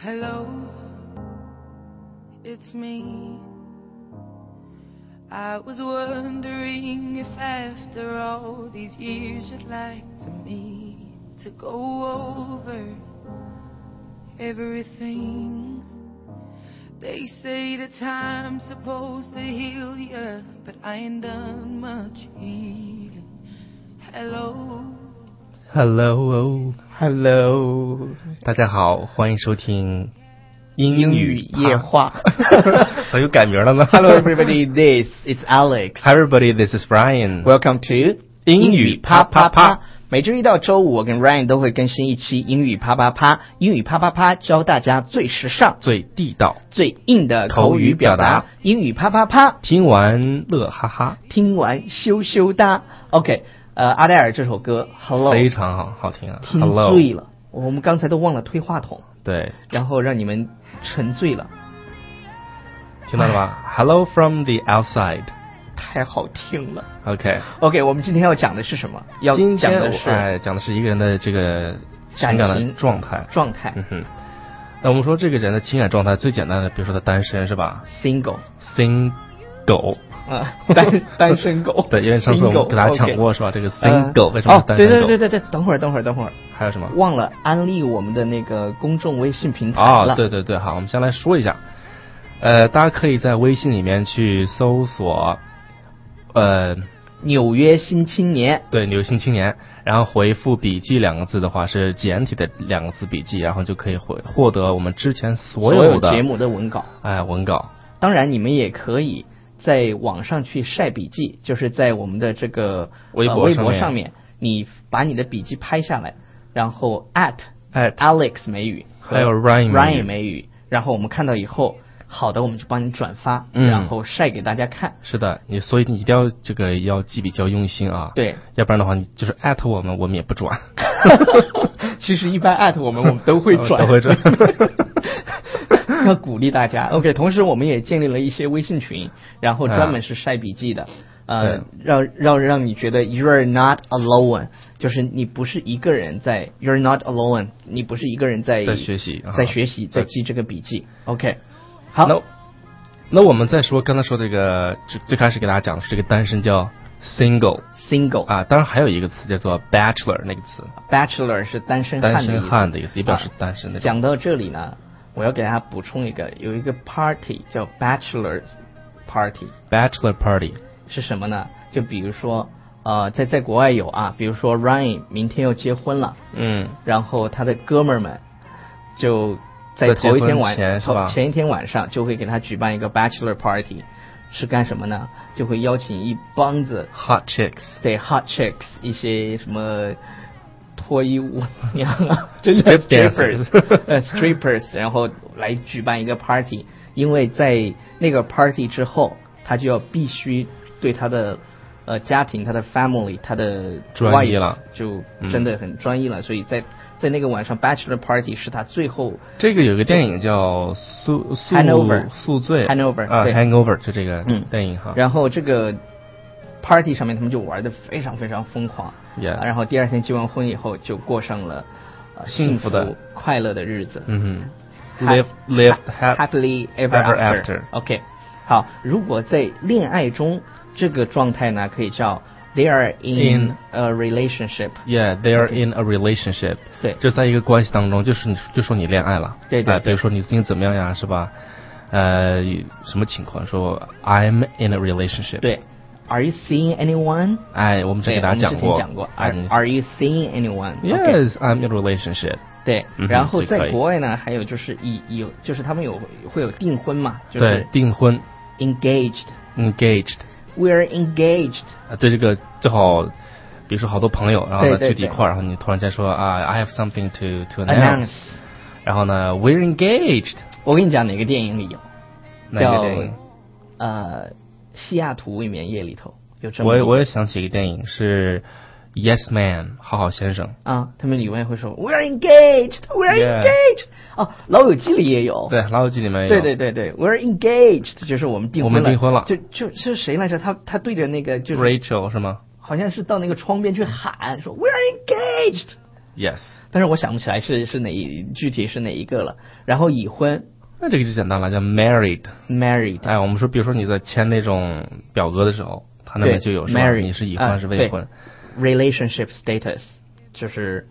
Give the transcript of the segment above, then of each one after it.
Hello, it's me. I was wondering if after all these years you'd like me to go over everything. They say that time's supposed to heal ya, but I ain't done much healing. Hello， 大家好，欢迎收听英语夜话。早又改名了呢。 Hello everybody, this is Alex. Hi everybody, this is Brian. Welcome to 英语啪啪啪。 每周一到周五，我跟 Ryan 都会更新一期英语啪啪啪。英语啪啪啪教大家最时尚、 最地道、 最硬的口语表达。英语啪啪啪， 听完乐哈哈， 听完羞羞哒。OK， 阿黛尔这首歌 Hello 非常好，好听啊， 听醉了。我们刚才都忘了推话筒， 对， 然后让你们沉醉了。 听到了吗？Hello from the outside。 太好听了。 OK， 我们今天要讲的是什么？要讲的是讲的是一个人的这个情感的状态。那我们说这个人的情感状态最简单的，比如说他单身是吧 ？Single 单身狗。 对，因为上次我们给大家讲过是吧？这个 single 为什么是单身狗？ 对，等会儿， 还有什么？ 忘了安利我们的那个公众微信平台了。 对，好，我们先来说一下。大家可以在微信里面去搜索纽约新青年， 对，纽约新青年，然后回复笔记两个字的话是简体的两个字笔记，然后就可以获得我们之前所有的节目的文稿。 文稿。 当然你们也可以在网上去晒笔记，就是在我们的这个微博上面，你把你的笔记拍下来，然后 at Alex 美语还有 Ryan 美语，然后我们看到以后，好的我们就帮你转发，然后晒给大家看。 是的，所以你一定要要记比较用心啊。 对， 要不然的话你就是 at 我们也不转。 其实一般 at 我们都会转。 都会转。 要鼓励大家。OK， 同时我们也建立了一些微信群，然后专门是晒笔记的。让你觉得 you're not alone， 就是你不是一个人在 you're not alone， 你不是一个人在学习，在记这个笔记。OK， 好。 那我们再说刚才说这个最开始给大家讲的是这个单身叫 single 啊，当然还有一个词叫做 bachelor， 那个词 bachelor 是单身汉的意思， 也表示单身的。 讲到这里呢，我要给大家补充有一个 party 叫 bachelor party 是什么呢？就比如说在国外有啊，比如说 Ryan 明天要结婚了，然后他的哥们儿们就在前一天晚上就会给他举办一个 bachelor party， 是干什么呢？就会邀请一帮子 hot chicks， 对 hot chicks， 一些什么脱衣舞娘啊，真的 strippers， 然后来举办一个 party， 因为在那个 party 之后，他就要必须对他的家庭、他的 family、他的专一了， 就真的很专一了，所以在那个晚上 bachelor party 是他最后。 这个有个电影叫宿醉 Hangover 就这个电影哈。 然后这个 party 上面他们就玩得非常非常疯狂，然后第二天结完婚以后就过上了幸福快乐的日子。 Live happily ever after。 OK， 好，如果在恋爱中这个状态呢，可以叫 they are in a relationship。 Yeah, they are in a relationship。 对， 就在一个关系当中，就说你恋爱了。 对， 比如说你最近怎么样呀，是吧？什么情况？说 I'm in a relationship。 对。Are you seeing anyone？ 我们之前给大家讲过。 Are you seeing anyone？ Yes, I'm in a relationship。 对，然后在国外呢，还有就是就是他们会有订婚嘛，就是对，订婚 engaged。 We're engaged。 对，这个最好比如说好多朋友，然后呢聚在一块儿，然后你突然间说I have something to announce， 然后呢 We're engaged。 我跟你讲哪个电影里有？ 哪个电影？ 西雅图未眠夜里头有这么我也想起一个电影是 Yes Man 好好先生啊，他们里面会说 We're engaged。 老友记里也有。 对，老友记里面也有。 对 We're engaged 就是我们订婚了。就是谁来着？他对着那个就是 Rachel 是吗？ 好像是到那个窗边去喊说 We're engaged。 Yes， 但是我想不起来是具体是哪一个了。然后已婚， 那这个就简单了，叫 married。 哎， 我们说，比如说你在签那种表格的时候，他那边就有说你是已婚还是未婚。 relationship status 就是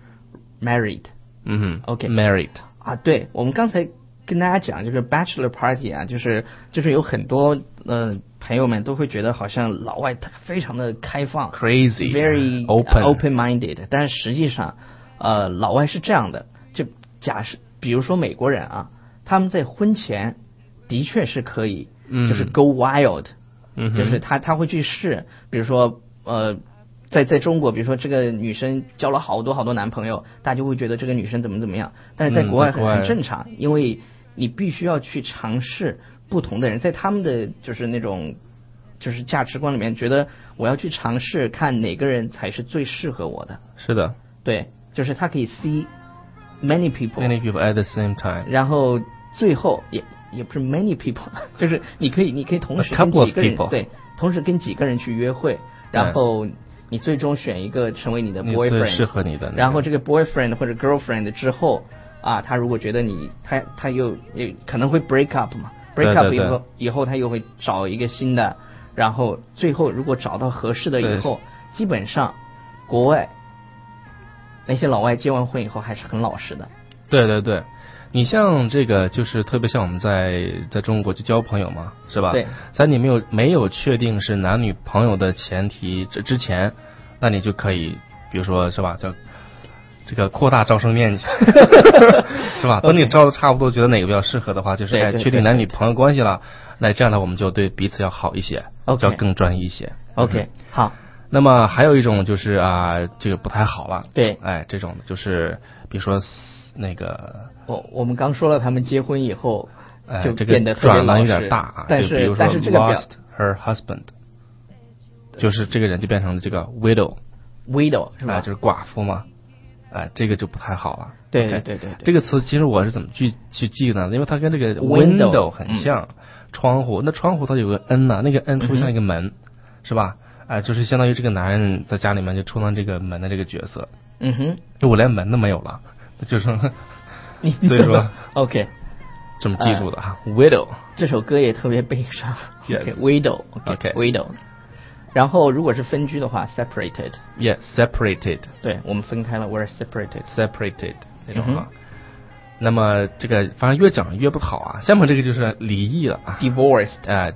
married。OK married 啊，对，我们刚才跟大家讲就是 bachelor party 啊，就是有很多朋友们都会觉得好像老外他非常的开放 ，crazy very open minded， 但是实际上老外是这样的，就假设比如说美国人啊，他们在婚前的确是可以就是 go wild，就是他会去试，比如说在中国，比如说这个女生交了好多男朋友，大家就会觉得这个女生怎么样，但是在国外很正常，因为你必须要去尝试不同的人，在他们的就是那种就是价值观里面，觉得我要去尝试看哪个人才是最适合我的。 是的， 对，就是他可以 see many people at the same time， 然后最后也不是 many people， 就是你可以同时跟几个人，对，同时跟几个人去约会，然后你最终选一个成为你的 boyfriend， 最适合你的， 然后这个 boyfriend 或者 girlfriend 之后啊，他如果觉得你他又可能会 break up 嘛，break up 以后他又会找一个新的，然后最后如果找到合适的以后，基本上国外那些老外结完婚以后还是很老实的。 对，你像这个就是特别像我们在中国就交朋友嘛，是吧？ 对， 在你没有确定是男女朋友的前提之前，那你就可以比如说是吧，叫这个扩大招生面积是吧？等你招的差不多，觉得哪个比较适合的话，就是确定男女朋友关系了，那这样呢我们就对彼此要好一些，就要更专一一些。 OK， 好。 那么还有一种就是这个不太好了。 对， 这种就是比如说那个我们刚说了，他们结婚以后就这变得个转弯有点大， 但是这个 lost her husband， 就是这个人就变成了这个 widow 是吧？ 就是寡妇嘛。这个就不太好了。 对， 这个词其实我是怎么去记呢？因为它跟这个 window 很像，窗户。那窗户它有个 n 呢，那个 n 就像一个门，是吧？就是相当于这个男人在家里面就充当这个门的这个角色。就我连门都没有了，就是所以说 OK 这么记住的哈。widow 这首歌也特别悲伤。 Yes. widow。然后如果是分居的话 separated。 separated。 对，我们分开了， we're separated 那种哈。那么这个反正越讲越不好啊。下面这个就是离异了啊。 divorced。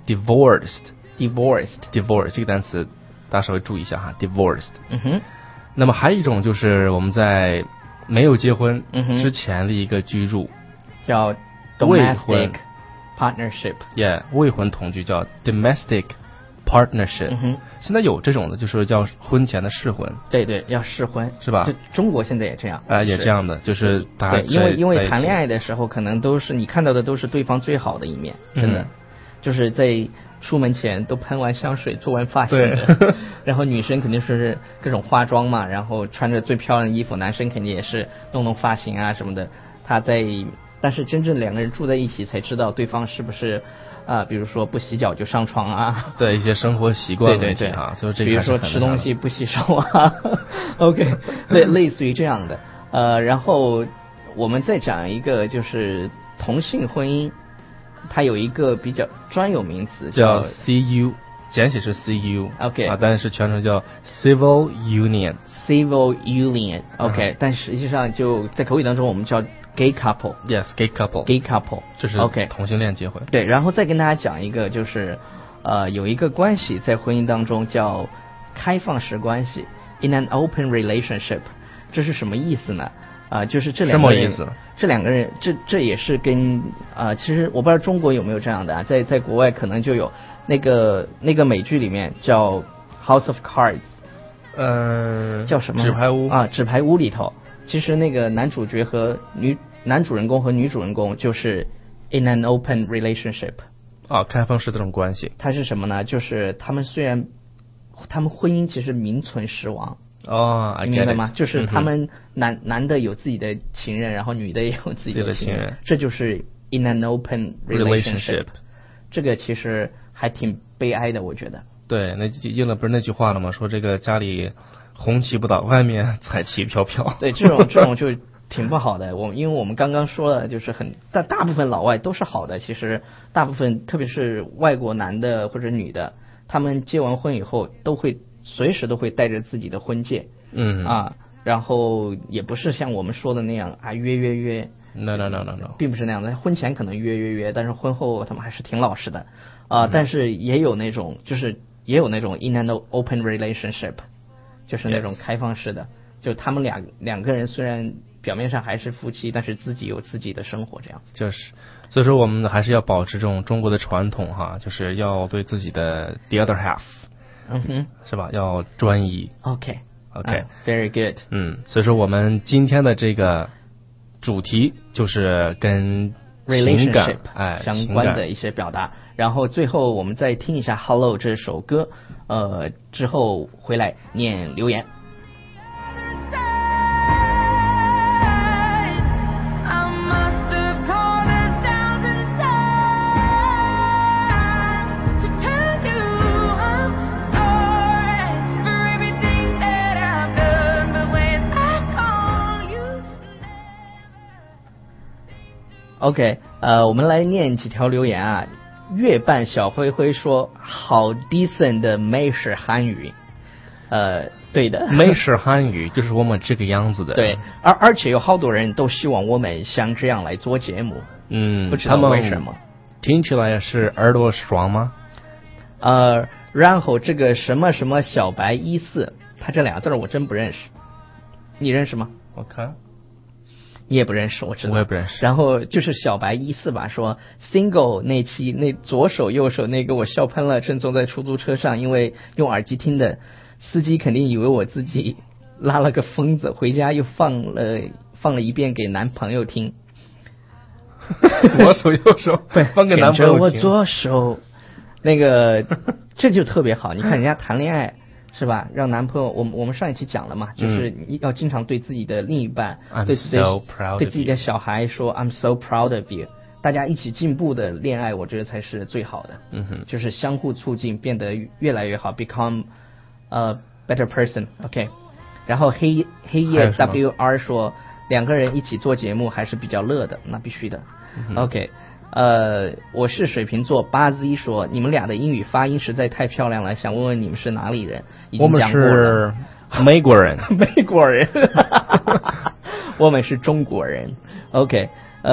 divorced 这个单词大家稍微注意一下哈。divorced。那么还有一种就是我们在没有结婚之前的一个居住， 叫 domestic partnership。 未婚同居叫 domestic partnership。现在有这种的，就是叫婚前的试婚。 对，要试婚是吧？ 中国现在也这样。 也这样的，就是大家因为谈恋爱的时候，可能都是你看到的都是对方最好的一面，真的，就是在出门前都喷完香水，做完发型的，然后女生肯定是各种化妆嘛，然后穿着最漂亮的衣服，男生肯定也是弄发型啊什么的。但是真正两个人住在一起才知道对方是不是比如说不洗脚就上床啊， 对一些生活习惯问题啊，所以这个比如说吃东西不洗手啊，OK， 类似于这样的。然后我们再讲一个，就是同性婚姻，它有一个比较专有名词叫 CU， 简写是 CU， OK， 但是全称叫 Civil Union。Civil Union，OK，但实际上就在口语当中我们叫gay couple。Yes，gay couple， 就是同性恋结婚。 对，然后再跟大家讲一个，就是有一个关系在婚姻当中叫开放式关系 ，in an open relationship， 这是什么意思呢？就是这两个人，这两个人，这也是跟其实我不知道中国有没有这样的在国外可能就有那个美剧里面叫 House of Cards， 叫什么？ 纸牌屋纸牌屋里头，其实那个男主人公和女主人公就是 in an open relationship。 开放式这种关系。 它是什么呢？就是他们婚姻其实名存实亡。你明白吗？就是他们男的有自己的情人，然后女的也有自己的情人，这就是 in an open relationship。这个其实还挺悲哀的，我觉得。 对，应了不是那句话了吗？说这个家里红旗不倒，外面彩旗飘飘。 对，这种就挺不好的。因为我们刚刚说了，就是大部分老外都是好的。其实大部分，特别是外国男的或者女的，他们结完婚以后随时都会带着自己的婚戒。然后也不是像我们说的那样啊约。 No， 并不是那样的。婚前可能约，但是婚后他们还是挺老实的。但是也有那种in an open relationship， 就是那种开放式的，就他们两个人虽然表面上还是夫妻，但是自己有自己的生活这样。 就是，所以说我们还是要保持这种中国的传统哈，就是要对自己的 the other half， 是吧？要专一。 Very good。 所以说我们今天的这个主题就是跟情感相关的一些表达。然后最后我们再听一下 Hello 这首歌，之后回来念留言。OK， 我们来念几条留言啊。月半小灰灰说好 decent 的美式韩语。对的， 美式韩语就是我们这个样子的。 对，而且有好多人都希望我们像这样来做节目。不知道为什么。 听起来是耳朵爽吗？ 然后这个什么什么小白14，他这俩字我真不认识，你认识吗？ 我看。 你也不认识，我知道。 我也不认识。 然后就是小白14吧，说 single 那期那左手右手那个我笑喷了，正坐在出租车上，因为用耳机听的，司机肯定以为我自己拉了个疯子，回家又放了一遍给男朋友听。 左手右手放给男朋友听。 跟着我左手，那个这就特别好。你看人家谈恋爱。是吧？让男朋友，我们上一期讲了嘛，就是你要经常对自己的另一半，对自己的小孩说 I'm so proud of you。大家一起进步的恋爱，我觉得才是最好的。就是相互促进，变得越来越好 ，become a better person。OK。然后黑夜 WR 说两个人一起做节目还是比较乐的，那必须的。OK。我是水瓶座8Z 说你们俩的英语发音实在太漂亮了，想问问你们是哪里人？已经讲过了。 我们是美国人。 美国人。我们是中国人。OK。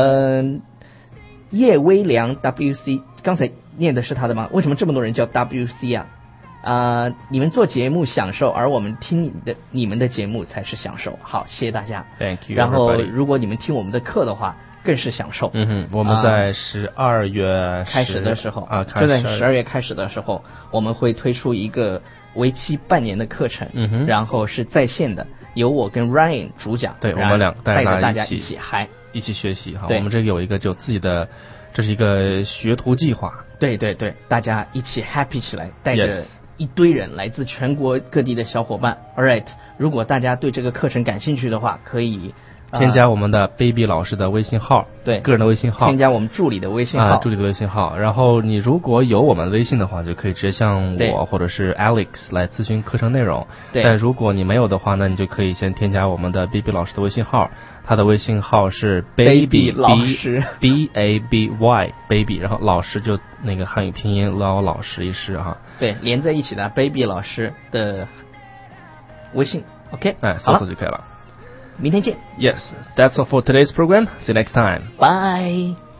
叶微良 WC 刚才念的是他的吗？为什么这么多人叫 WC 啊？你们做节目享受，而我们听你们的节目才是享受。好，谢谢大家。 Thank you。 然后如果你们听我们的课的话更是享受。 我们在12月开始的时候就在12月开始的时候，我们会推出一个为期半年的课程，然后是在线的，由我跟 Ryan 主讲， 对，我们俩带着大家一起嗨， 一起学习哈。我们这个有一个就自己的，这是一个学徒计划。 对，大家一起 happy 起来，带着一堆人来自全国各地的小伙伴。All right， 如果大家对这个课程感兴趣的话，可以添加我们的 Baby 老师的微信号， 对， 个人的微信号， 添加我们助理的微信号， 助理的微信号。然后你如果有我们微信的话，就可以直接向我或者是 Alex 来咨询课程内容。但如果你没有的话呢，你就可以先添加我们的 Baby 老师的微信号，他的微信号是 Baby 老师 BABY Baby， 然后老师就那个汉语拼音老师一师哈。 对，连在一起的 Baby 老师的微信 ，OK， 搜索就可以了。 明天见。 Yes, that's all for today's program. See you next time. Bye.